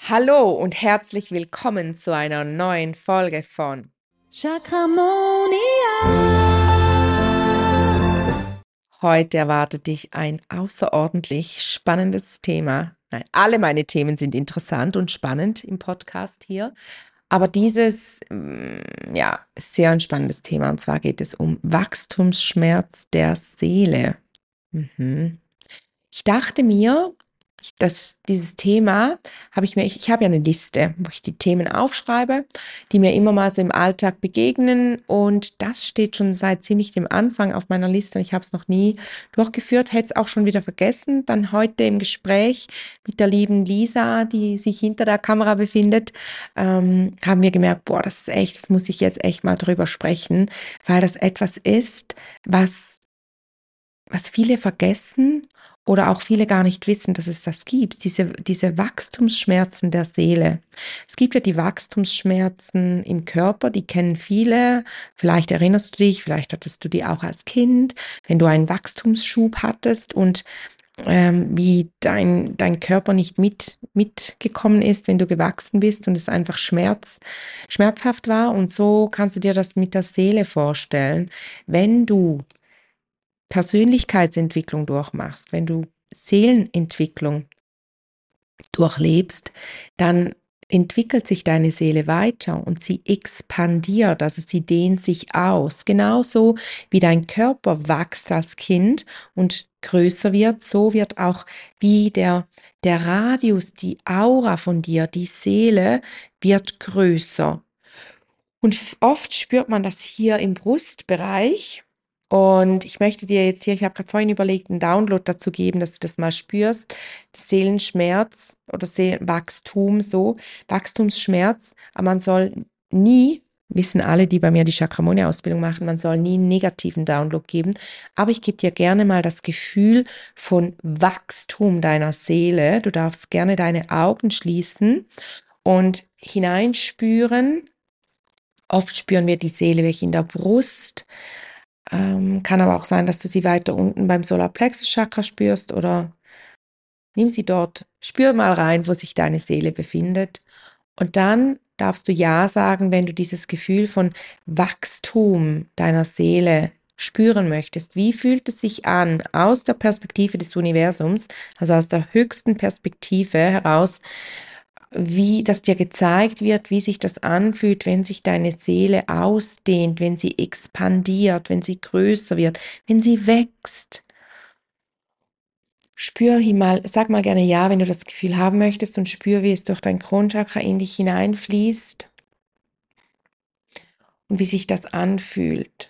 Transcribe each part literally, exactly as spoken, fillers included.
Hallo und herzlich willkommen zu einer neuen Folge von Chakramonia. Heute erwartet dich ein außerordentlich spannendes Thema. Nein, alle meine Themen sind interessant und spannend im Podcast hier. Aber dieses, mm, ja, ist sehr ein spannendes Thema. Und zwar geht es um Wachstumsschmerz der Seele. Mhm. Ich dachte mir, ich- dass dieses Thema habe ich mir, ich, ich habe ja eine Liste, wo ich die Themen aufschreibe, die mir immer mal so im Alltag begegnen. Und das steht schon seit ziemlich dem Anfang auf meiner Liste und ich habe es noch nie durchgeführt, hätte es auch schon wieder vergessen. Dann heute im Gespräch mit der lieben Lisa, die sich hinter der Kamera befindet, ähm, haben wir gemerkt, boah, das ist echt, das muss ich jetzt echt mal drüber sprechen, weil das etwas ist, was was viele vergessen oder auch viele gar nicht wissen, dass es das gibt, diese, diese Wachstumsschmerzen der Seele. Es gibt ja die Wachstumsschmerzen im Körper, die kennen viele. Vielleicht erinnerst du dich, vielleicht hattest du die auch als Kind, wenn du einen Wachstumsschub hattest und ähm, wie dein, dein Körper nicht mit, mitgekommen ist, wenn du gewachsen bist und es einfach Schmerz, schmerzhaft war. Und so kannst du dir das mit der Seele vorstellen. Wenn du Persönlichkeitsentwicklung durchmachst, wenn du Seelenentwicklung durchlebst, dann entwickelt sich deine Seele weiter und sie expandiert, also sie dehnt sich aus. Genauso wie dein Körper wächst als Kind und größer wird, so wird auch wie der, der Radius, die Aura von dir, die Seele wird größer. Und oft spürt man das hier im Brustbereich. Und ich möchte dir jetzt hier, ich habe gerade vorhin überlegt, einen Download dazu geben, dass du das mal spürst. Seelenschmerz oder Seelenwachstum, so, Wachstumsschmerz. Aber man soll nie, wissen alle, die bei mir die Chakramonia-Ausbildung machen, man soll nie einen negativen Download geben. Aber ich gebe dir gerne mal das Gefühl von Wachstum deiner Seele. Du darfst gerne deine Augen schließen und hineinspüren. Oft spüren wir die Seele weg in der Brust. Ähm, kann aber auch sein, dass du sie weiter unten beim Solarplexus-Chakra spürst oder nimm sie dort. Spür mal rein, wo sich deine Seele befindet. Und dann darfst du Ja sagen, wenn du dieses Gefühl von Wachstum deiner Seele spüren möchtest. Wie fühlt es sich an aus der Perspektive des Universums, also aus der höchsten Perspektive heraus, wie das dir gezeigt wird, wie sich das anfühlt, wenn sich deine Seele ausdehnt, wenn sie expandiert, wenn sie größer wird, wenn sie wächst. Spür mal, sag mal gerne Ja, wenn du das Gefühl haben möchtest und spür, wie es durch dein Kronchakra in dich hineinfließt und wie sich das anfühlt.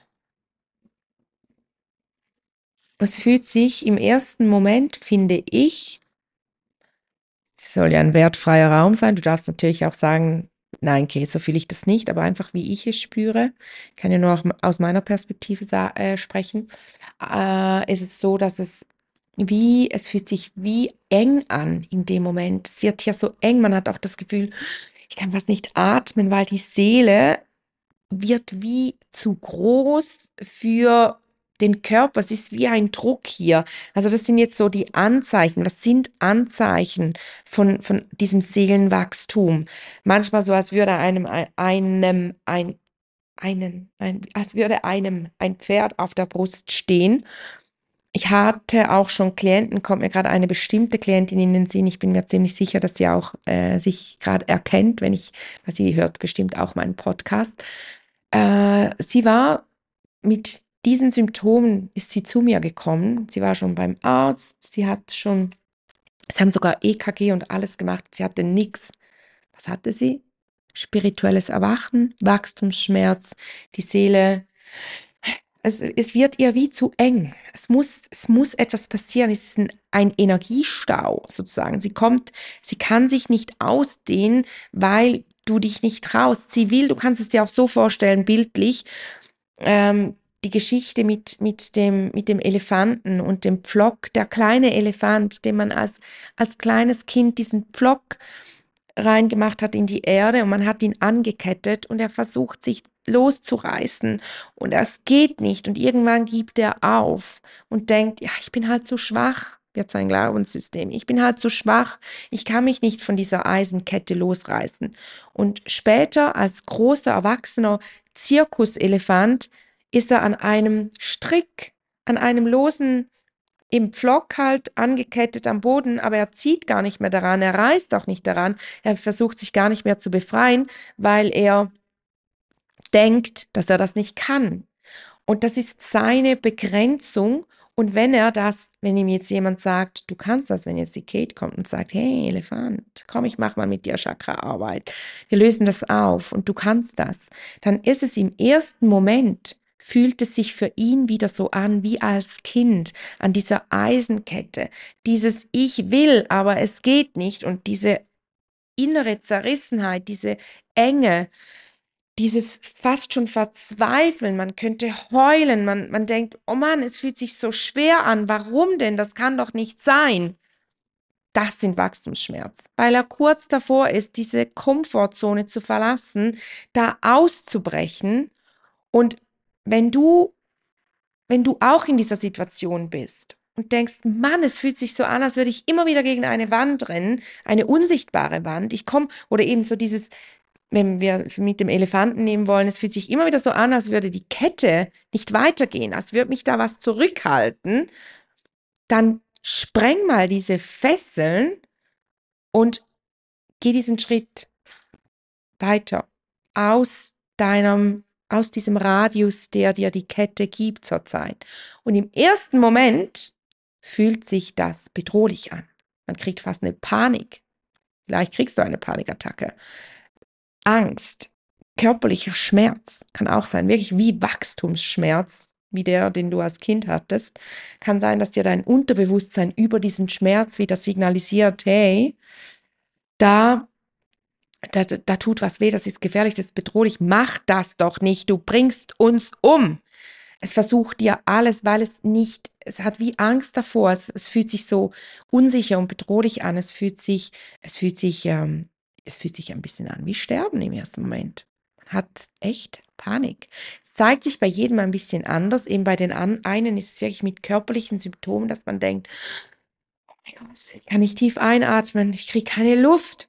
Es fühlt sich im ersten Moment, finde ich, es soll ja ein wertfreier Raum sein. Du darfst natürlich auch sagen, nein, okay, so fühle ich das nicht, aber einfach wie ich es spüre, ich kann ja nur aus meiner Perspektive äh, sprechen, äh, ist es so, dass es wie, es fühlt sich wie eng an in dem Moment. Es wird ja so eng, man hat auch das Gefühl, ich kann fast nicht atmen, weil die Seele wird wie zu groß für den Körper. Es ist wie ein Druck hier. Also das sind jetzt so die Anzeichen. Was sind Anzeichen von, von diesem Seelenwachstum? Manchmal so, als würde einem, einem, ein, einen, ein, als würde einem ein Pferd auf der Brust stehen. Ich hatte auch schon Klienten, kommt mir gerade eine bestimmte Klientin in den Sinn. Ich bin mir ziemlich sicher, dass sie auch äh, sich gerade erkennt, wenn ich, weil sie hört bestimmt auch meinen Podcast. Äh, sie war mit diesen Symptomen, ist sie zu mir gekommen. Sie war schon beim Arzt, sie hat schon, sie haben sogar E K G und alles gemacht, sie hatte nichts. Was hatte sie? Spirituelles Erwachen, Wachstumsschmerz, die Seele. Es, es wird ihr wie zu eng. Es muss, es muss etwas passieren. Es ist ein, ein Energiestau sozusagen. Sie kommt, sie kann sich nicht ausdehnen, weil du dich nicht traust. Sie will, du kannst es dir auch so vorstellen, bildlich, ähm, die Geschichte mit, mit, dem, mit dem Elefanten und dem Pflock, der kleine Elefant, den man als, als kleines Kind diesen Pflock reingemacht hat in die Erde und man hat ihn angekettet und er versucht sich loszureißen und es geht nicht und irgendwann gibt er auf und denkt, ja, ich bin halt zu schwach, wird sein Glaubenssystem. Ich bin halt zu schwach, ich kann mich nicht von dieser Eisenkette losreißen. Und später als großer, erwachsener Zirkuselefant ist er an einem Strick, an einem losen, im Pflock halt angekettet am Boden, aber er zieht gar nicht mehr daran, er reißt auch nicht daran, er versucht sich gar nicht mehr zu befreien, weil er denkt, dass er das nicht kann. Und das ist seine Begrenzung. Und wenn er das, wenn ihm jetzt jemand sagt, du kannst das, wenn jetzt die Kate kommt und sagt, hey Elefant, komm, ich mach mal mit dir Chakra-Arbeit, wir lösen das auf und du kannst das, dann ist es im ersten Moment, fühlt es sich für ihn wieder so an wie als Kind an dieser Eisenkette, dieses Ich will, aber es geht nicht und diese innere Zerrissenheit, diese Enge, dieses fast schon Verzweifeln, man könnte heulen, man, man denkt, oh Mann, es fühlt sich so schwer an, warum denn, das kann doch nicht sein. Das sind Wachstumsschmerz, weil er kurz davor ist, diese Komfortzone zu verlassen, da auszubrechen. Und wenn du, wenn du auch in dieser Situation bist und denkst, Mann, es fühlt sich so an, als würde ich immer wieder gegen eine Wand rennen, eine unsichtbare Wand, ich komme, oder eben so dieses, wenn wir mit dem Elefanten nehmen wollen, es fühlt sich immer wieder so an, als würde die Kette nicht weitergehen, als würde mich da was zurückhalten, dann spreng mal diese Fesseln und geh diesen Schritt weiter aus deinem, aus diesem Radius, der dir die Kette gibt zurzeit. Und im ersten Moment fühlt sich das bedrohlich an. Man kriegt fast eine Panik. Vielleicht kriegst du eine Panikattacke. Angst, körperlicher Schmerz kann auch sein, wirklich wie Wachstumsschmerz, wie der, den du als Kind hattest. Kann sein, dass dir dein Unterbewusstsein über diesen Schmerz wieder signalisiert, hey, da, da, da tut was weh, das ist gefährlich, das ist bedrohlich, mach das doch nicht, du bringst uns um. Es versucht dir alles, weil es nicht, es hat wie Angst davor, es, es fühlt sich so unsicher und bedrohlich an, es fühlt sich, es fühlt sich, ähm, es fühlt sich ein bisschen an wie Sterben im ersten Moment. Man hat echt Panik. Es zeigt sich bei jedem ein bisschen anders. Eben bei den an, einen ist es wirklich mit körperlichen Symptomen, dass man denkt, oh mein Gott, ich kann nicht tief einatmen, ich kriege keine Luft.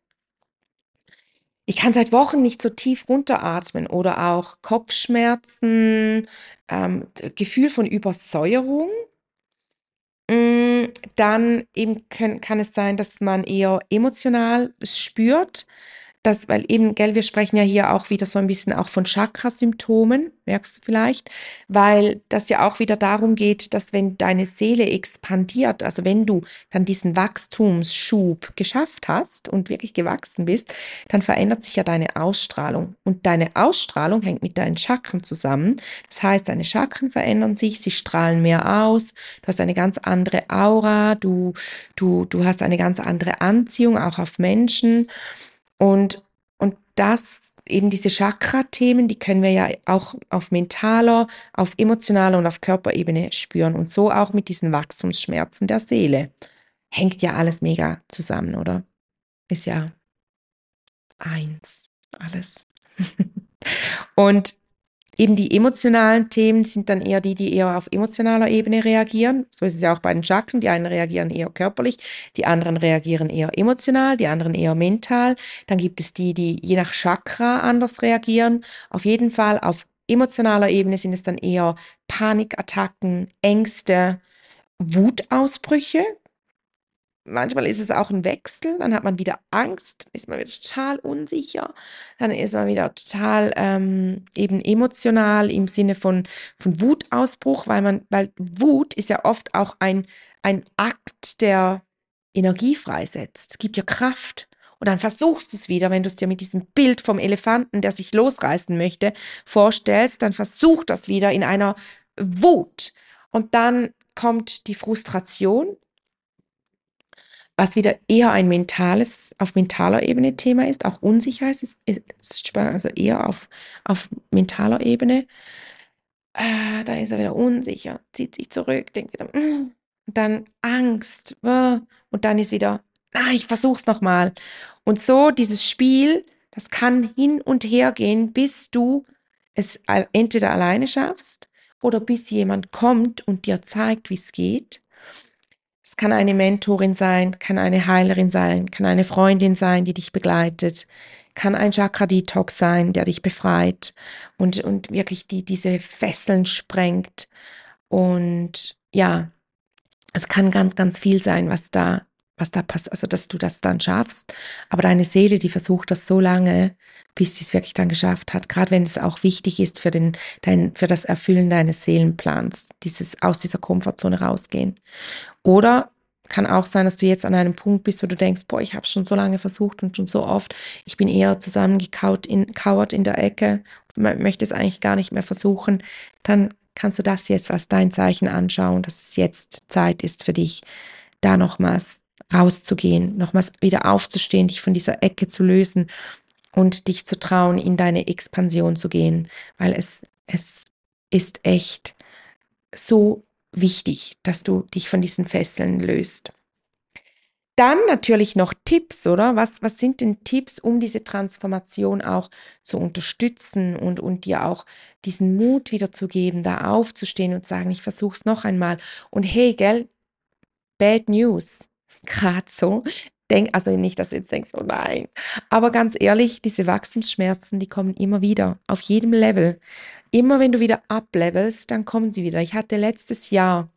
Ich kann seit Wochen nicht so tief runteratmen oder auch Kopfschmerzen, ähm, Gefühl von Übersäuerung. Mm, Dann eben können, kann es sein, dass man eher emotional es spürt, dass, weil eben, gell, wir sprechen ja hier auch wieder so ein bisschen auch von Chakra-Symptomen, merkst du vielleicht, weil das ja auch wieder darum geht, dass wenn deine Seele expandiert, also wenn du dann diesen Wachstumsschub geschafft hast und wirklich gewachsen bist, dann verändert sich ja deine Ausstrahlung. Und deine Ausstrahlung hängt mit deinen Chakren zusammen. Das heißt, deine Chakren verändern sich, sie strahlen mehr aus, du hast eine ganz andere Aura, du, du, du hast eine ganz andere Anziehung auch auf Menschen. Und, und das, eben diese Chakra-Themen, die können wir ja auch auf mentaler, auf emotionaler und auf Körperebene spüren. Und so auch mit diesen Wachstumsschmerzen der Seele. Hängt ja alles mega zusammen, oder? Ist ja eins, alles. Und eben die emotionalen Themen sind dann eher die, die eher auf emotionaler Ebene reagieren. So ist es ja auch bei den Chakren. Die einen reagieren eher körperlich, die anderen reagieren eher emotional, die anderen eher mental. Dann gibt es die, die je nach Chakra anders reagieren. Auf jeden Fall auf emotionaler Ebene sind es dann eher Panikattacken, Ängste, Wutausbrüche. Manchmal ist es auch ein Wechsel, dann hat man wieder Angst, ist man wieder total unsicher, dann ist man wieder total ähm, eben emotional im Sinne von, von Wutausbruch, weil man, weil Wut ist ja oft auch ein, ein Akt, der Energie freisetzt. Es gibt ja Kraft. Und dann versuchst du es wieder, wenn du es dir mit diesem Bild vom Elefanten, der sich losreißen möchte, vorstellst, dann versuch das wieder in einer Wut. Und dann kommt die Frustration, was wieder eher ein mentales, auf mentaler Ebene Thema ist, auch Unsicherheit ist, ist spannend, also eher auf, auf mentaler Ebene. Äh, da ist er wieder unsicher, zieht sich zurück, denkt wieder, mm. Dann Angst, äh, und dann ist wieder, ah, ich versuch's nochmal. Und so dieses Spiel, das kann hin und her gehen, bis du es entweder alleine schaffst oder bis jemand kommt und dir zeigt, wie es geht. Es kann eine Mentorin sein, kann eine Heilerin sein, kann eine Freundin sein, die dich begleitet, kann ein Chakra-Detox sein, der dich befreit und, und wirklich die, diese Fesseln sprengt. Und ja, es kann ganz, ganz viel sein, was da, was da passiert, also dass du das dann schaffst. Aber deine Seele, die versucht das so lange, bis sie es wirklich dann geschafft hat. Gerade wenn es auch wichtig ist für den, dein, für das Erfüllen deines Seelenplans, dieses aus dieser Komfortzone rausgehen. Oder kann auch sein, dass du jetzt an einem Punkt bist, wo du denkst, boah, ich habe es schon so lange versucht und schon so oft, ich bin eher zusammengekauert in, kauert in der Ecke, möchte es eigentlich gar nicht mehr versuchen, dann kannst du das jetzt als dein Zeichen anschauen, dass es jetzt Zeit ist für dich, da nochmals rauszugehen, nochmals wieder aufzustehen, dich von dieser Ecke zu lösen und dich zu trauen, in deine Expansion zu gehen, weil es, es ist echt so wichtig, dass du dich von diesen Fesseln löst. Dann natürlich noch Tipps, oder? Was, was sind denn Tipps, um diese Transformation auch zu unterstützen und, und dir auch diesen Mut wiederzugeben, da aufzustehen und sagen, ich versuche es noch einmal. Und hey, gell, Bad News, gerade so. Denk, also nicht, dass du jetzt denkst, oh nein. Aber ganz ehrlich, diese Wachstumsschmerzen, die kommen immer wieder, auf jedem Level. Immer wenn du wieder ablevelst, dann kommen sie wieder. Ich hatte letztes Jahr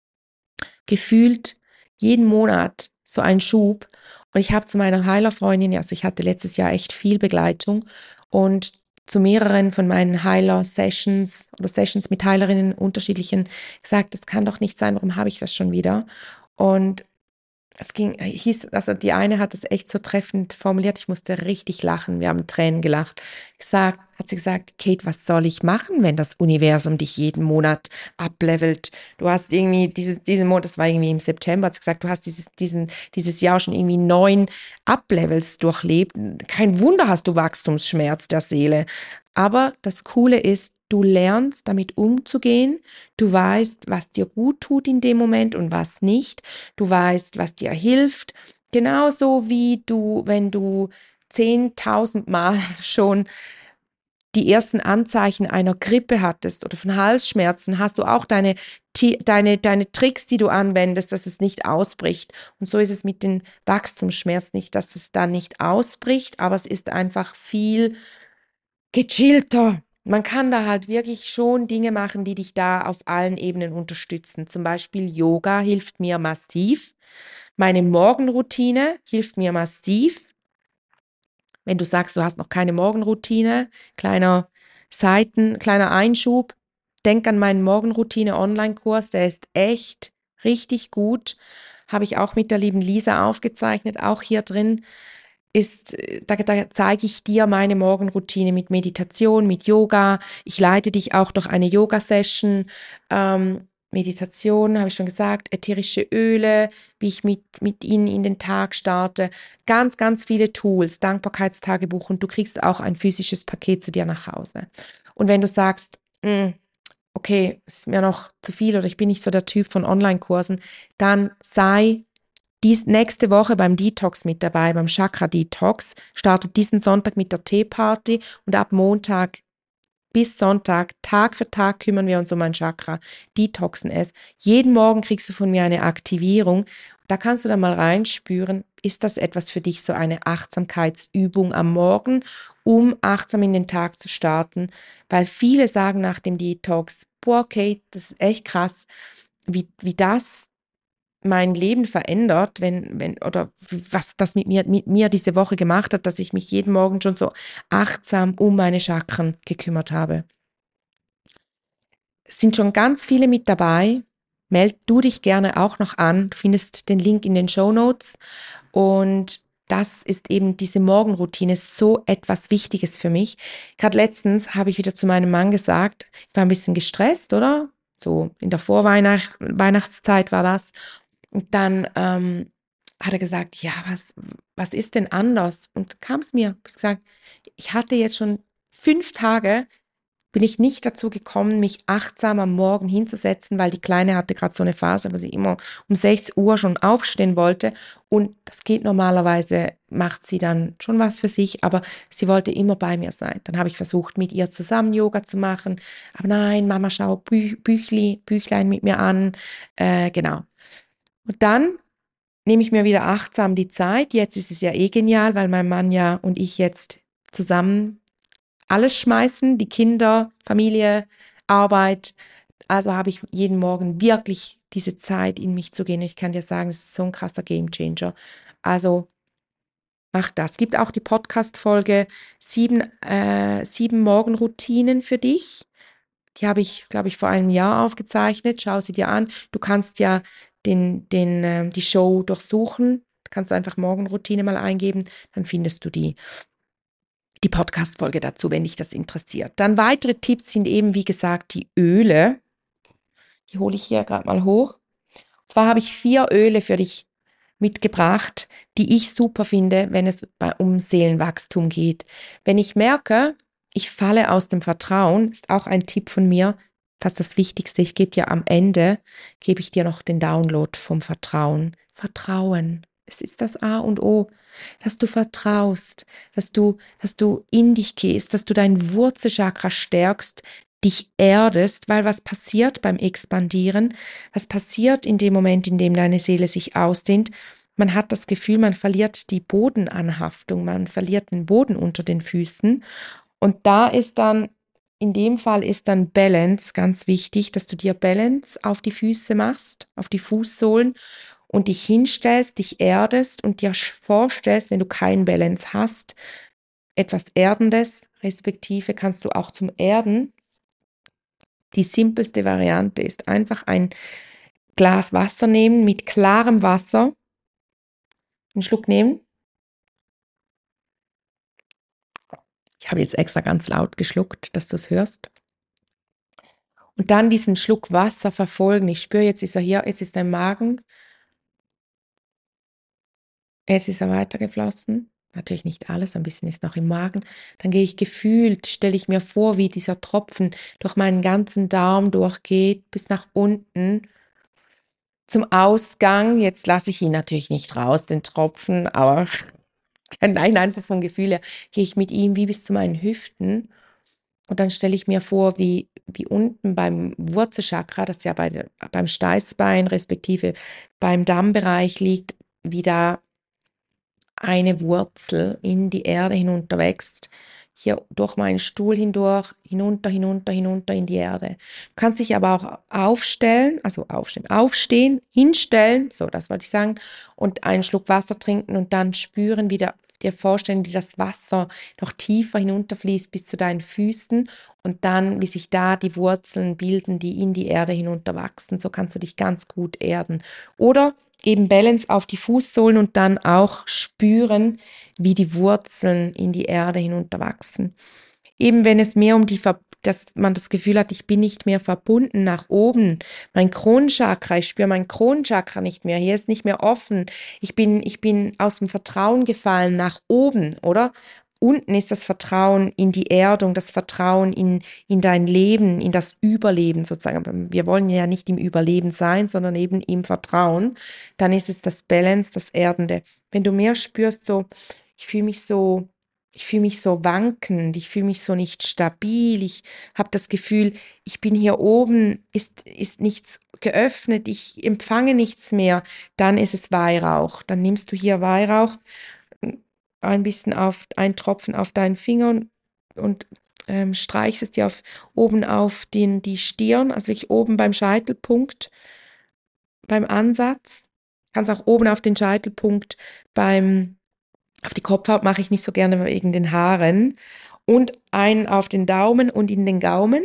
gefühlt jeden Monat so einen Schub. Und ich habe zu meiner Heilerfreundin, also ich hatte letztes Jahr echt viel Begleitung und zu mehreren von meinen Heiler-Sessions oder Sessions mit Heilerinnen unterschiedlichen gesagt, das kann doch nicht sein, warum habe ich das schon wieder? Und es ging, hieß, also die eine hat es echt so treffend formuliert, ich musste richtig lachen, wir haben Tränen gelacht. Gesagt, hat sie gesagt, Kate, was soll ich machen, wenn das Universum dich jeden Monat ablevelt? Du hast irgendwie dieses, diesen Monat, das war irgendwie im September, hat sie gesagt, du hast dieses, diesen, dieses Jahr schon irgendwie neun Ablevels durchlebt. Kein Wunder hast du Wachstumsschmerz der Seele. Aber das Coole ist, du lernst damit umzugehen, du weißt, was dir gut tut in dem Moment und was nicht, du weißt, was dir hilft, genauso wie du, wenn du zehntausend Mal schon die ersten Anzeichen einer Grippe hattest oder von Halsschmerzen, hast du auch deine, deine, deine Tricks, die du anwendest, dass es nicht ausbricht. Und so ist es mit den Wachstumsschmerzen nicht, dass es dann nicht ausbricht, aber es ist einfach viel gechillter. Man kann da halt wirklich schon Dinge machen, die dich da auf allen Ebenen unterstützen. Zum Beispiel Yoga hilft mir massiv. Meine Morgenroutine hilft mir massiv. Wenn du sagst, du hast noch keine Morgenroutine, kleiner Seiten, kleiner Einschub, denk an meinen Morgenroutine-Online-Kurs, der ist echt richtig gut. Habe ich auch mit der lieben Lisa aufgezeichnet, auch hier drin. Ist, da, da zeige ich dir meine Morgenroutine mit Meditation, mit Yoga. Ich leite dich auch durch eine Yoga-Session. Ähm, Meditation, habe ich schon gesagt, ätherische Öle, wie ich mit, mit ihnen in den Tag starte. Ganz, ganz viele Tools, Dankbarkeitstagebuch und du kriegst auch ein physisches Paket zu dir nach Hause. Und wenn du sagst, mh, okay, es ist mir noch zu viel oder ich bin nicht so der Typ von Online-Kursen, dann sei dies nächste Woche beim Detox mit dabei, beim Chakra-Detox, startet diesen Sonntag mit der Teeparty und ab Montag bis Sonntag, Tag für Tag kümmern wir uns um ein Chakra, detoxen es. Jeden Morgen kriegst du von mir eine Aktivierung. Da kannst du dann mal reinspüren, ist das etwas für dich, so eine Achtsamkeitsübung am Morgen, um achtsam in den Tag zu starten, weil viele sagen nach dem Detox, boah, Kate, das ist echt krass, wie, wie das mein Leben verändert, wenn, wenn, oder was das mit mir, mit mir diese Woche gemacht hat, dass ich mich jeden Morgen schon so achtsam um meine Chakren gekümmert habe. Es sind schon ganz viele mit dabei. Meld du dich gerne auch noch an. Du findest den Link in den Shownotes. Und das ist eben diese Morgenroutine, so etwas Wichtiges für mich. Gerade letztens habe ich wieder zu meinem Mann gesagt, ich war ein bisschen gestresst, oder? So in der Vorweihnachtszeit war das. Und dann ähm, hat er gesagt, ja, was, was ist denn anders? Und kam es mir, ich gesagt, ich hatte jetzt schon fünf Tage, bin ich nicht dazu gekommen, mich achtsam am Morgen hinzusetzen, weil die Kleine hatte gerade so eine Phase, wo sie immer um sechs Uhr schon aufstehen wollte. Und das geht normalerweise, macht sie dann schon was für sich, aber sie wollte immer bei mir sein. Dann habe ich versucht, mit ihr zusammen Yoga zu machen. Aber nein, Mama, schau Bü Büchli, Büchlein mit mir an. Äh, genau. Und dann nehme ich mir wieder achtsam die Zeit. Jetzt ist es ja eh genial, weil mein Mann ja und ich jetzt zusammen alles schmeißen, die Kinder, Familie, Arbeit. Also habe ich jeden Morgen wirklich diese Zeit, in mich zu gehen. Und ich kann dir sagen, es ist so ein krasser Gamechanger. Also mach das. Es gibt auch die Podcast-Folge sieben, äh, sieben Morgenroutinen für dich. Die habe ich, glaube ich, vor einem Jahr aufgezeichnet. Schau sie dir an. Du kannst ja den, den, äh, die Show durchsuchen. Du kannst einfach Morgenroutine mal eingeben, dann findest du die, die Podcast-Folge dazu, wenn dich das interessiert. Dann weitere Tipps sind eben, wie gesagt, die Öle. Die hole ich hier gerade mal hoch. Und zwar habe ich vier Öle für dich mitgebracht, die ich super finde, wenn es um Seelenwachstum geht. Wenn ich merke, ich falle aus dem Vertrauen, ist auch ein Tipp von mir, fast das Wichtigste. Ich gebe dir am Ende, gebe ich dir noch den Download vom Vertrauen. Vertrauen. Es ist das A und O, dass du vertraust, dass du, dass du in dich gehst, dass du dein Wurzelchakra stärkst, dich erdest, weil was passiert beim Expandieren? Was passiert in dem Moment, in dem deine Seele sich ausdehnt? Man hat das Gefühl, man verliert die Bodenanhaftung, man verliert den Boden unter den Füßen. Und da ist dann, in dem Fall ist dann Balance ganz wichtig, dass du dir Balance auf die Füße machst, auf die Fußsohlen und dich hinstellst, dich erdest und dir vorstellst, wenn du kein Balance hast, etwas Erdendes, respektive kannst du auch zum Erden. Die simpelste Variante ist einfach ein Glas Wasser nehmen, mit klarem Wasser, einen Schluck nehmen. Ich habe jetzt extra ganz laut geschluckt, dass du es hörst. Und dann diesen Schluck Wasser verfolgen. Ich spüre, jetzt ist er hier, jetzt ist dein Magen. Jetzt ist er weitergeflossen. Natürlich nicht alles, ein bisschen ist noch im Magen. Dann gehe ich gefühlt, stelle ich mir vor, wie dieser Tropfen durch meinen ganzen Darm durchgeht, bis nach unten zum Ausgang. Jetzt lasse ich ihn natürlich nicht raus, den Tropfen, aber nein, einfach vom Gefühl her gehe ich mit ihm wie bis zu meinen Hüften. Und dann stelle ich mir vor, wie, wie unten beim Wurzelchakra, das ja bei, beim Steißbein respektive beim Dammbereich liegt, wie da eine Wurzel in die Erde hinunterwächst, hier durch meinen Stuhl hindurch, hinunter, hinunter, hinunter in die Erde. Du kannst dich aber auch aufstellen, also aufstehen, aufstehen, hinstellen, so, das wollte ich sagen, und einen Schluck Wasser trinken und dann spüren, wie der, dir vorstellen, wie das Wasser noch tiefer hinunterfließt bis zu deinen Füßen und dann, wie sich da die Wurzeln bilden, die in die Erde hinunterwachsen. So kannst du dich ganz gut erden. Oder eben Balance auf die Fußsohlen und dann auch spüren, wie die Wurzeln in die Erde hinunterwachsen. Eben wenn es mehr um die, Ver dass man das Gefühl hat, ich bin nicht mehr verbunden nach oben. Mein Kronchakra, ich spüre mein Kronchakra nicht mehr. Hier ist nicht mehr offen. Ich bin, ich bin aus dem Vertrauen gefallen nach oben, oder? Unten ist das Vertrauen in die Erdung, das Vertrauen in, in dein Leben, in das Überleben sozusagen. Wir wollen ja nicht im Überleben sein, sondern eben im Vertrauen. Dann ist es das Balance, das Erdende. Wenn du mehr spürst, so, ich fühle mich so, ich fühle mich so wankend, ich fühle mich so nicht stabil, ich habe das Gefühl, ich bin hier oben, ist, ist nichts geöffnet, ich empfange nichts mehr, dann ist es Weihrauch. Dann nimmst du hier Weihrauch, ein bisschen auf, ein Tropfen auf deinen Finger und, und ähm, streichst es dir auf, oben auf den, die Stirn, also wirklich oben beim Scheitelpunkt, beim Ansatz. Kannst auch oben auf den Scheitelpunkt beim, auf die Kopfhaut mache ich nicht so gerne wegen den Haaren. Und einen auf den Daumen und in den Gaumen.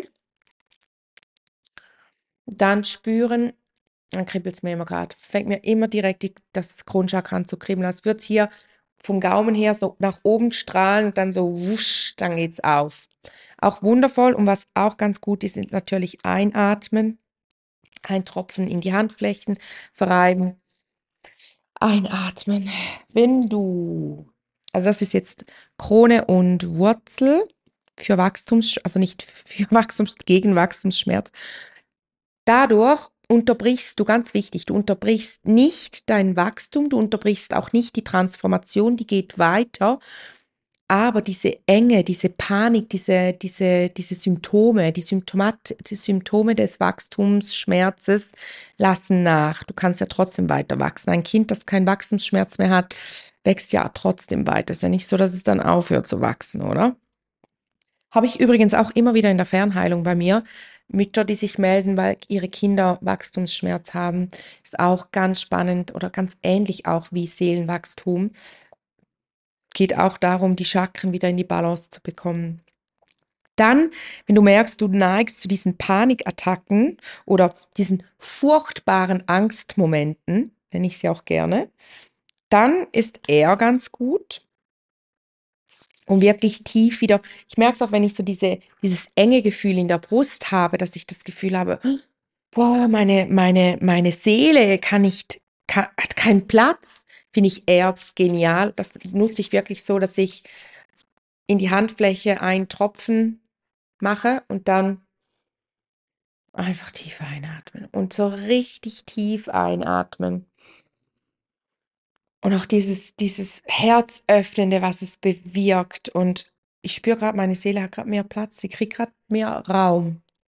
Dann spüren, dann kribbelt es mir immer gerade, fängt mir immer direkt die, das Kronchakra an zu kribbeln. Als würde es hier vom Gaumen her so nach oben strahlen und dann so wusch, dann geht's auf. Auch wundervoll und was auch ganz gut ist, ist natürlich einatmen, ein Tropfen in die Handflächen verreiben, einatmen. Wenn du, also das ist jetzt Krone und Wurzel für Wachstums, also nicht für Wachstums, gegen Wachstumsschmerz. Dadurch unterbrichst du, ganz wichtig, du unterbrichst nicht dein Wachstum, du unterbrichst auch nicht die Transformation, die geht weiter, aber diese Enge, diese Panik, diese, diese, diese Symptome, die, Symptomat, die Symptome des Wachstumsschmerzes lassen nach. Du kannst ja trotzdem weiter wachsen. Ein Kind, das keinen Wachstumsschmerz mehr hat, wächst ja trotzdem weiter. Es ist ja nicht so, dass es dann aufhört zu wachsen, oder? Habe ich übrigens auch immer wieder in der Fernheilung bei mir. Mütter, die sich melden, weil ihre Kinder Wachstumsschmerz haben, ist auch ganz spannend oder ganz ähnlich auch wie Seelenwachstum. Geht auch darum, die Chakren wieder in die Balance zu bekommen. Dann, wenn du merkst, du neigst zu diesen Panikattacken oder diesen furchtbaren Angstmomenten, nenne ich sie auch gerne, dann ist er ganz gut, um wirklich tief wieder, ich merke es auch, wenn ich so diese, dieses enge Gefühl in der Brust habe, dass ich das Gefühl habe, boah, meine, meine, meine Seele kann nicht, kann, hat keinen Platz, finde ich eher genial. Das nutze ich wirklich so, dass ich in die Handfläche einen Tropfen mache und dann einfach tief einatmen und so richtig tief einatmen. Und auch dieses, dieses Herzöffnende, was es bewirkt. Und ich spüre gerade, meine Seele hat gerade mehr Platz, sie kriegt gerade mehr Raum.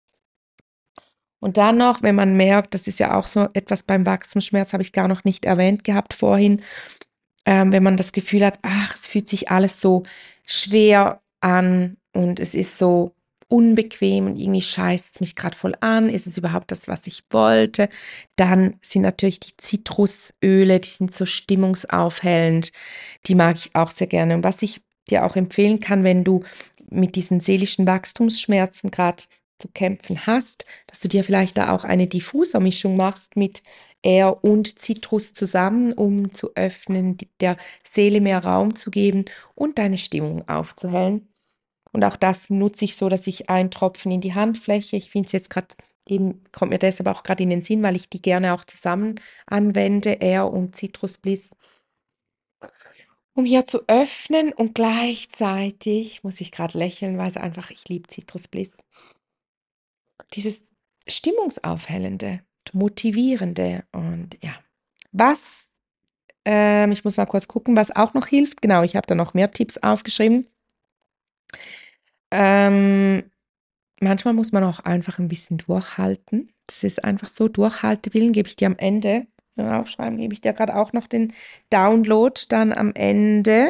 Und dann noch, wenn man merkt, das ist ja auch so etwas beim Wachstumsschmerz, habe ich gar noch nicht erwähnt gehabt vorhin, ähm, wenn man das Gefühl hat, ach, es fühlt sich alles so schwer an und es ist so unbequem und irgendwie scheißt es mich gerade voll an, ist es überhaupt das, was ich wollte? Dann sind natürlich die Zitrusöle, die sind so stimmungsaufhellend, die mag ich auch sehr gerne. Und was ich dir auch empfehlen kann, wenn du mit diesen seelischen Wachstumsschmerzen gerade zu kämpfen hast, dass du dir vielleicht da auch eine Diffusermischung machst mit Er und Zitrus zusammen, um zu öffnen, der Seele mehr Raum zu geben und deine Stimmung aufzuhellen. Und auch das nutze ich so, dass ich einen Tropfen in die Handfläche, ich finde es jetzt gerade eben, kommt mir deshalb auch gerade in den Sinn, weil ich die gerne auch zusammen anwende, Er und Citrus Bliss, um hier zu öffnen und gleichzeitig muss ich gerade lächeln, weil es einfach, ich liebe Citrus Bliss, dieses Stimmungsaufhellende, Motivierende und ja. Was, ähm, ich muss mal kurz gucken, was auch noch hilft. Genau, ich habe da noch mehr Tipps aufgeschrieben. Ähm, manchmal muss man auch einfach ein bisschen durchhalten. Das ist einfach so, Durchhaltewillen gebe ich dir am Ende, ja, aufschreiben, gebe ich dir gerade auch noch den Download dann am Ende.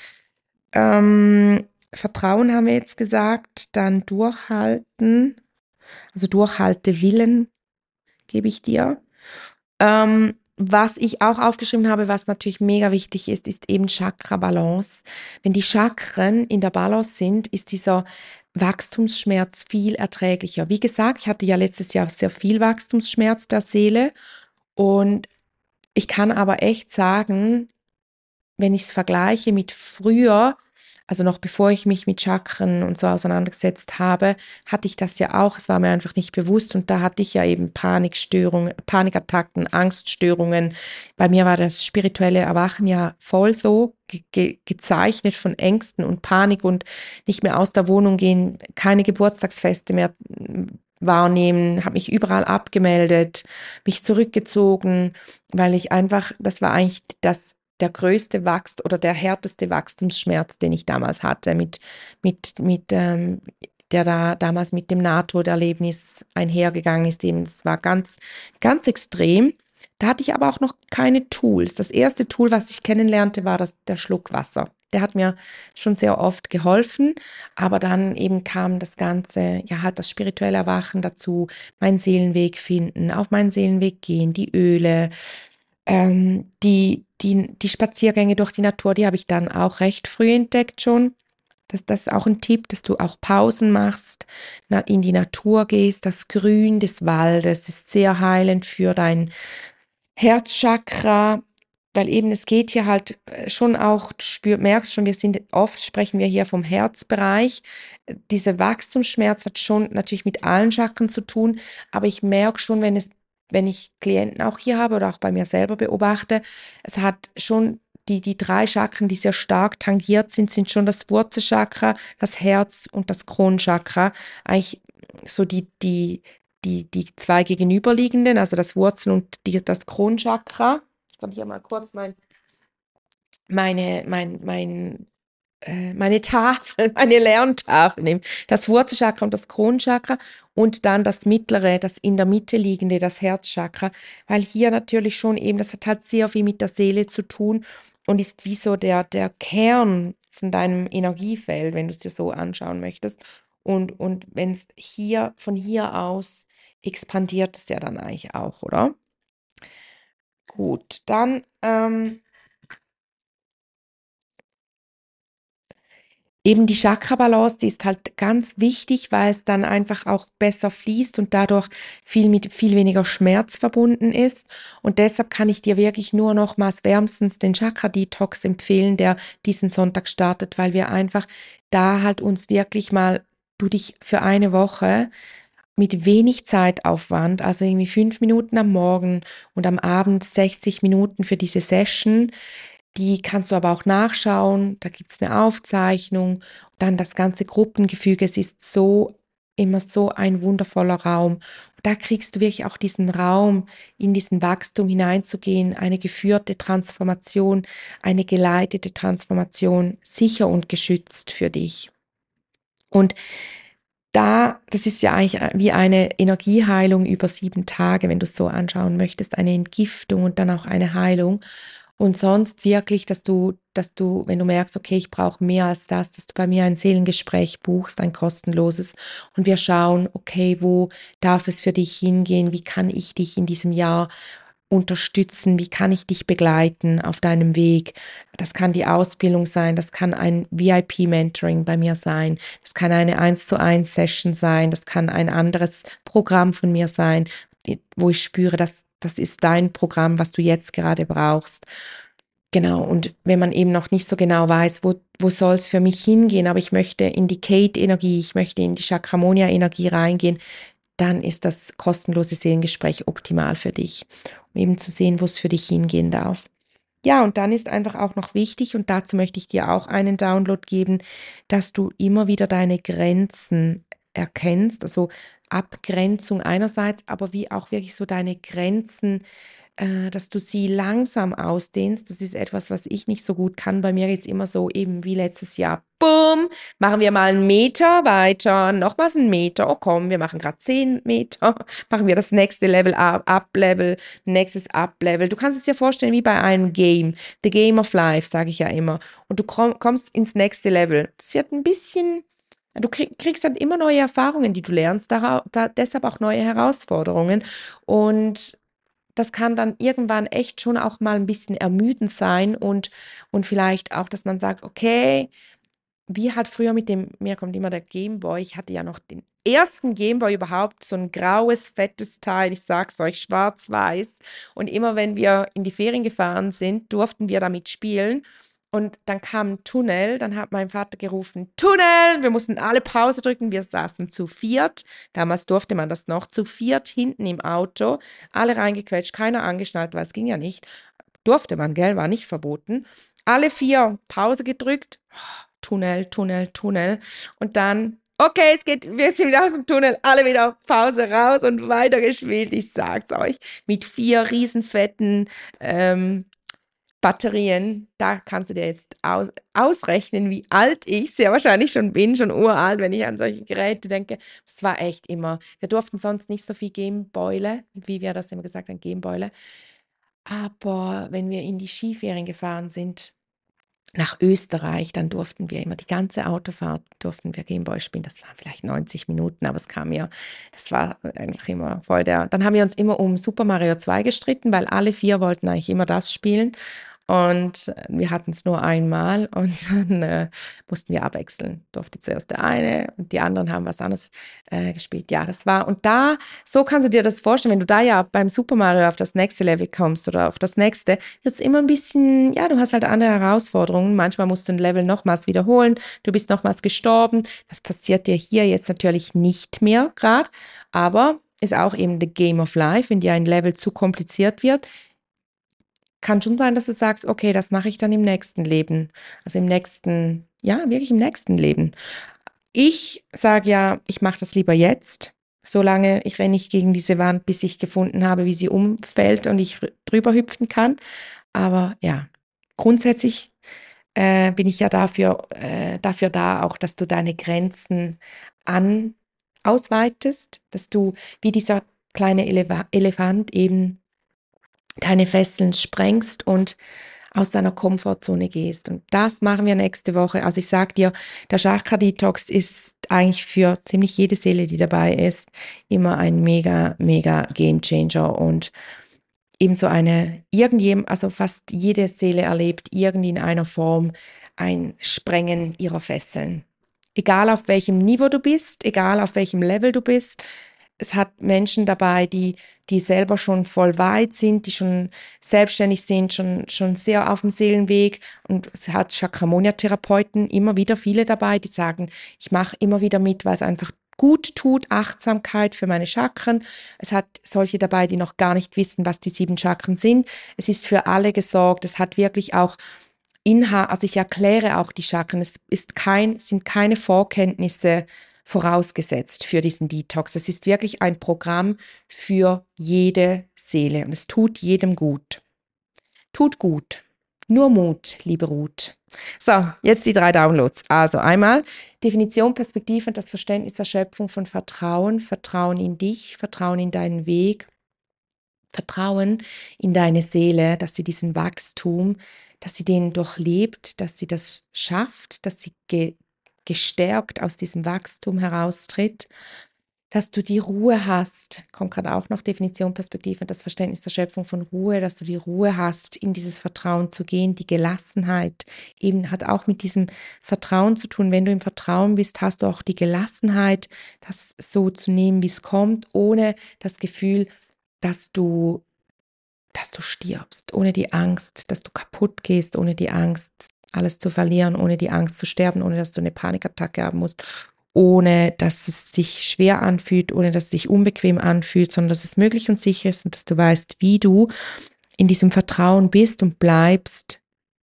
Ähm, Vertrauen haben wir jetzt gesagt, dann durchhalten, also Durchhaltewillen gebe ich dir. Ähm, was ich auch aufgeschrieben habe, was natürlich mega wichtig ist, ist eben Chakra-Balance. Wenn die Chakren in der Balance sind, ist dieser Wachstumsschmerz viel erträglicher. Wie gesagt, ich hatte ja letztes Jahr sehr viel Wachstumsschmerz der Seele und ich kann aber echt sagen, wenn ich es vergleiche mit früher, also noch bevor ich mich mit Chakren und so auseinandergesetzt habe, hatte ich das ja auch. Es war mir einfach nicht bewusst und da hatte ich ja eben Panikstörungen, Panikattacken, Angststörungen. Bei mir war das spirituelle Erwachen ja voll so ge ge gezeichnet von Ängsten und Panik und nicht mehr aus der Wohnung gehen, keine Geburtstagsfeste mehr wahrnehmen, habe mich überall abgemeldet, mich zurückgezogen, weil ich einfach, das war eigentlich das der größte Wachst oder der härteste Wachstumsschmerz, den ich damals hatte, mit, mit, mit, ähm, der da damals mit dem Nahtoderlebnis einhergegangen ist. Eben, das war ganz, ganz extrem. Da hatte ich aber auch noch keine Tools. Das erste Tool, was ich kennenlernte, war das, der Schluck Wasser. Der hat mir schon sehr oft geholfen, aber dann eben kam das Ganze, ja, halt das spirituelle Erwachen dazu, meinen Seelenweg finden, auf meinen Seelenweg gehen, die Öle, ähm, die, die, die Spaziergänge durch die Natur, die habe ich dann auch recht früh entdeckt schon. Das, das ist auch ein Tipp, dass du auch Pausen machst, na, in die Natur gehst. Das Grün des Waldes ist sehr heilend für dein Herzchakra, weil eben es geht hier halt äh, schon auch, du spür, merkst schon, wir sind oft, sprechen wir hier vom Herzbereich. Äh, Dieser Wachstumsschmerz hat schon natürlich mit allen Chakren zu tun, aber ich merke schon, wenn es, wenn ich Klienten auch hier habe oder auch bei mir selber beobachte, es hat schon die, die drei Chakren, die sehr stark tangiert sind, sind schon das Wurzelchakra, das Herz und das Kronchakra. Eigentlich so die, die, die, die zwei gegenüberliegenden, also das Wurzel- und die, das Kronchakra. Ich habe hier mal kurz mein, meine, mein, mein äh, meine Tafel, meine Lerntafel nehme. Das Wurzelchakra und das Kronenchakra und dann das mittlere, das in der Mitte liegende, das Herzchakra, weil hier natürlich schon eben, das hat halt sehr viel mit der Seele zu tun und ist wie so der, der Kern von deinem Energiefeld, wenn du es dir so anschauen möchtest. Und, und wenn es hier, von hier aus expandiert es ja dann eigentlich auch, oder? Gut, dann ähm, eben die Chakra-Balance, die ist halt ganz wichtig, weil es dann einfach auch besser fließt und dadurch viel mit viel weniger Schmerz verbunden ist. Und deshalb kann ich dir wirklich nur nochmals wärmstens den Chakra-Detox empfehlen, der diesen Sonntag startet, weil wir einfach da halt uns wirklich mal, du dich für eine Woche mit wenig Zeitaufwand, also irgendwie fünf Minuten am Morgen und am Abend sechzig Minuten für diese Session, die kannst du aber auch nachschauen, da gibt es eine Aufzeichnung, dann das ganze Gruppengefüge, es ist so immer so ein wundervoller Raum. Da kriegst du wirklich auch diesen Raum, in diesen Wachstum hineinzugehen, eine geführte Transformation, eine geleitete Transformation, sicher und geschützt für dich. Und da, das ist ja eigentlich wie eine Energieheilung über sieben Tage, wenn du es so anschauen möchtest, eine Entgiftung und dann auch eine Heilung. Und sonst wirklich, dass du, dass du, wenn du merkst, okay, ich brauche mehr als das, dass du bei mir ein Seelengespräch buchst, ein kostenloses, und wir schauen, okay, wo darf es für dich hingehen? Wie kann ich dich in diesem Jahr unterstützen? Wie kann ich dich begleiten auf deinem Weg? Das kann die Ausbildung sein, das kann ein V I P-Mentoring bei mir sein, das kann eine eins zu eins Session sein, das kann ein anderes Programm von mir sein, wo ich spüre, dass das ist dein Programm, was du jetzt gerade brauchst. Genau, und wenn man eben noch nicht so genau weiß, wo, wo soll es für mich hingehen, aber ich möchte in die Kate-Energie, ich möchte in die Chakramonia-Energie reingehen, dann ist das kostenlose Seelengespräch optimal für dich, um eben zu sehen, wo es für dich hingehen darf. Ja, und dann ist einfach auch noch wichtig, und dazu möchte ich dir auch einen Download geben, dass du immer wieder deine Grenzen erkennst, also Abgrenzung einerseits, aber wie auch wirklich so deine Grenzen, äh, dass du sie langsam ausdehnst. Das ist etwas, was ich nicht so gut kann. Bei mir geht es immer so eben wie letztes Jahr. Bumm, machen wir mal einen Meter weiter, nochmals einen Meter. Oh komm, wir machen gerade zehn Meter. Machen wir das nächste Level Up-Level, nächstes Up-Level. Du kannst es dir vorstellen wie bei einem Game. The Game of Life, sage ich ja immer. Und du kommst ins nächste Level. Es wird ein bisschen, du kriegst dann immer neue Erfahrungen, die du lernst, da, da, deshalb auch neue Herausforderungen. Und das kann dann irgendwann echt schon auch mal ein bisschen ermüdend sein und, und vielleicht auch, dass man sagt, okay, wie halt früher mit dem, mir kommt immer der Gameboy, ich hatte ja noch den ersten Gameboy überhaupt, so ein graues, fettes Teil, ich sag's euch, schwarz-weiß. Und immer wenn wir in die Ferien gefahren sind, durften wir damit spielen. Und dann kam ein Tunnel, dann hat mein Vater gerufen, Tunnel! Wir mussten alle Pause drücken, wir saßen zu viert, damals durfte man das noch, zu viert hinten im Auto, alle reingequetscht, keiner angeschnallt, weil es ging ja nicht. Durfte man, gell, war nicht verboten. Alle vier Pause gedrückt, Tunnel, Tunnel, Tunnel. Und dann, okay, es geht, wir sind wieder aus dem Tunnel, alle wieder auf Pause raus und weitergespielt. Ich sag's euch, mit vier riesenfetten ähm, Batterien, da kannst du dir jetzt aus, ausrechnen, wie alt ich sehr wahrscheinlich schon bin, schon uralt, wenn ich an solche Geräte denke. Das war echt immer, wir durften sonst nicht so viel Gameboyle, wie wir das immer gesagt haben, Gameboyle. Aber wenn wir in die Skiferien gefahren sind, nach Österreich, dann durften wir immer die ganze Autofahrt, durften wir Gameboy spielen. Das waren vielleicht neunzig Minuten, aber es kam mir, das war einfach immer voll der. Dann haben wir uns immer um Super Mario zwei gestritten, weil alle vier wollten eigentlich immer das spielen. Und wir hatten es nur einmal und dann äh, mussten wir abwechseln. Durfte zuerst der eine und die anderen haben was anderes äh, gespielt. Ja, das war, und da, so kannst du dir das vorstellen, wenn du da ja beim Super Mario auf das nächste Level kommst oder auf das nächste, wird es immer ein bisschen, ja, du hast halt andere Herausforderungen. Manchmal musst du ein Level nochmals wiederholen, du bist nochmals gestorben. Das passiert dir hier jetzt natürlich nicht mehr gerade, aber ist auch eben the Game of Life, wenn dir ein Level zu kompliziert wird. Kann schon sein, dass du sagst, okay, das mache ich dann im nächsten Leben. Also im nächsten, ja, wirklich im nächsten Leben. Ich sage ja, ich mache das lieber jetzt. Solange ich renne nicht gegen diese Wand, bis ich gefunden habe, wie sie umfällt und ich drüber hüpfen kann. Aber ja, grundsätzlich äh, bin ich ja dafür, äh, dafür da, auch dass du deine Grenzen an ausweitest, dass du wie dieser kleine Eleva Elefant eben deine Fesseln sprengst und aus deiner Komfortzone gehst. Und das machen wir nächste Woche. Also ich sage dir, der Chakra-Detox ist eigentlich für ziemlich jede Seele, die dabei ist, immer ein mega, mega Game-Changer. Und ebenso eine, irgendjemand, also fast jede Seele erlebt irgendwie in einer Form ein Sprengen ihrer Fesseln. Egal auf welchem Niveau du bist, egal auf welchem Level du bist, es hat Menschen dabei, die, die selber schon voll weit sind, die schon selbstständig sind, schon, schon sehr auf dem Seelenweg. Und es hat Chakramonia-Therapeuten immer wieder viele dabei, die sagen, ich mache immer wieder mit, weil es einfach gut tut, Achtsamkeit für meine Chakren. Es hat solche dabei, die noch gar nicht wissen, was die sieben Chakren sind. Es ist für alle gesorgt. Es hat wirklich auch Inhalt, also ich erkläre auch die Chakren. Es ist kein, sind keine Vorkenntnisse vorausgesetzt für diesen Detox. Es ist wirklich ein Programm für jede Seele und es tut jedem gut. Tut gut. Nur Mut, liebe Ruth. So, jetzt die drei Downloads. Also einmal Definition, Perspektive und das Verständnis der Schöpfung von Vertrauen. Vertrauen in dich, Vertrauen in deinen Weg, Vertrauen in deine Seele, dass sie diesen Wachstum, dass sie den durchlebt, dass sie das schafft, dass sie ge gestärkt aus diesem Wachstum heraustritt, dass du die Ruhe hast, kommt gerade auch noch Definition, Perspektive und das Verständnis der Schöpfung von Ruhe, dass du die Ruhe hast, in dieses Vertrauen zu gehen, die Gelassenheit eben hat auch mit diesem Vertrauen zu tun. Wenn du im Vertrauen bist, hast du auch die Gelassenheit, das so zu nehmen, wie es kommt, ohne das Gefühl, dass du, dass du stirbst, ohne die Angst, dass du kaputt gehst, ohne die Angst, alles zu verlieren, ohne die Angst zu sterben, ohne dass du eine Panikattacke haben musst, ohne dass es sich schwer anfühlt, ohne dass es sich unbequem anfühlt, sondern dass es möglich und sicher ist und dass du weißt, wie du in diesem Vertrauen bist und bleibst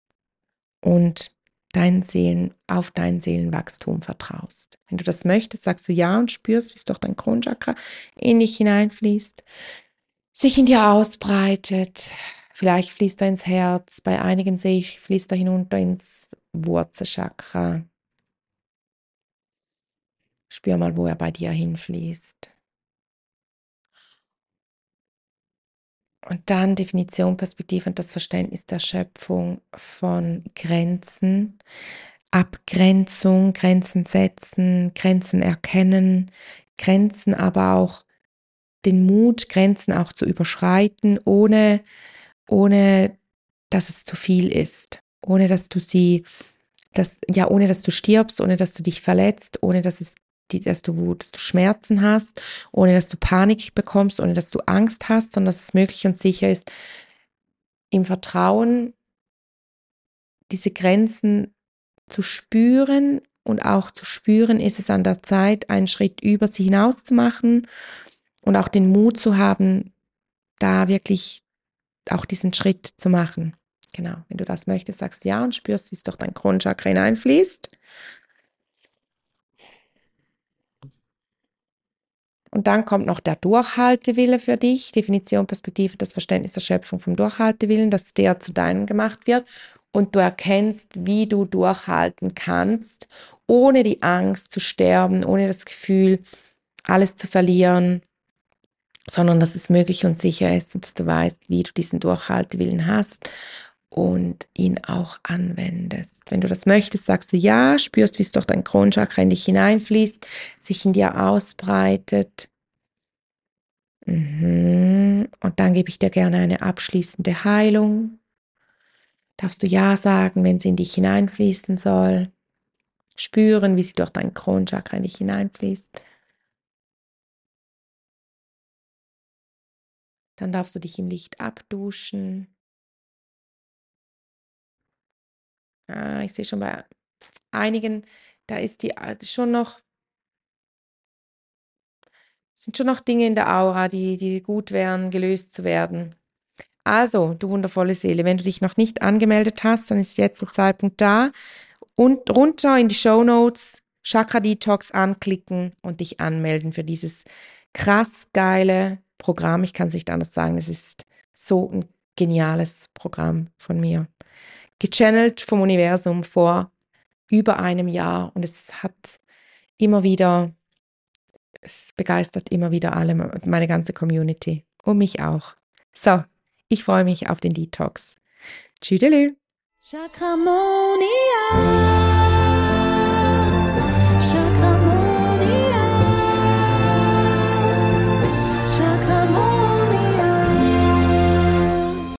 und deinen Seelen, auf dein Seelenwachstum vertraust. Wenn du das möchtest, sagst du ja und spürst, wie es durch dein Kronchakra in dich hineinfließt, sich in dir ausbreitet. Vielleicht fließt er ins Herz, bei einigen sehe ich, fließt er hinunter ins Wurzelchakra. Spür mal, wo er bei dir hinfließt. Und dann Definition, Perspektive und das Verständnis der Schöpfung von Grenzen, Abgrenzung, Grenzen setzen, Grenzen erkennen, Grenzen aber auch den Mut, Grenzen auch zu überschreiten, ohne, ohne dass es zu viel ist, ohne dass du sie, dass, ja, ohne dass du stirbst, ohne dass du dich verletzt, ohne dass es die, dass du, dass du Schmerzen hast, ohne dass du Panik bekommst, ohne dass du Angst hast, sondern dass es möglich und sicher ist, im Vertrauen diese Grenzen zu spüren und auch zu spüren, ist es an der Zeit, einen Schritt über sie hinaus zu machen und auch den Mut zu haben, da wirklich auch diesen Schritt zu machen. Genau, wenn du das möchtest, sagst du ja und spürst, wie es durch dein Kronchakra hineinfließt. Und dann kommt noch der Durchhaltewille für dich, Definition, Perspektive, das Verständnis der Schöpfung vom Durchhaltewillen, dass der zu deinem gemacht wird und du erkennst, wie du durchhalten kannst, ohne die Angst zu sterben, ohne das Gefühl, alles zu verlieren, sondern dass es möglich und sicher ist und dass du weißt, wie du diesen Durchhaltewillen hast und ihn auch anwendest. Wenn du das möchtest, sagst du ja, spürst, wie es durch dein Kronchakra in dich hineinfließt, sich in dir ausbreitet. Mhm. Und dann gebe ich dir gerne eine abschließende Heilung. Darfst du ja sagen, wenn sie in dich hineinfließen soll. Spüren, wie sie durch dein Kronchakra in dich hineinfließt. Dann darfst du dich im Licht abduschen. Ah, ich sehe schon bei einigen, da ist die schon noch, sind schon noch Dinge in der Aura, die, die gut wären, gelöst zu werden. Also, du wundervolle Seele, wenn du dich noch nicht angemeldet hast, dann ist jetzt der Zeitpunkt da. Und runter in die Shownotes, Chakra Detox anklicken und dich anmelden für dieses krass geile Programm. Ich kann es nicht anders sagen, es ist so ein geniales Programm von mir. gechannelt vom Universum vor über einem Jahr und es hat immer wieder, es begeistert immer wieder alle, meine ganze Community und mich auch. So, ich freue mich auf den Detox. Tschüdelü. Chakramonia.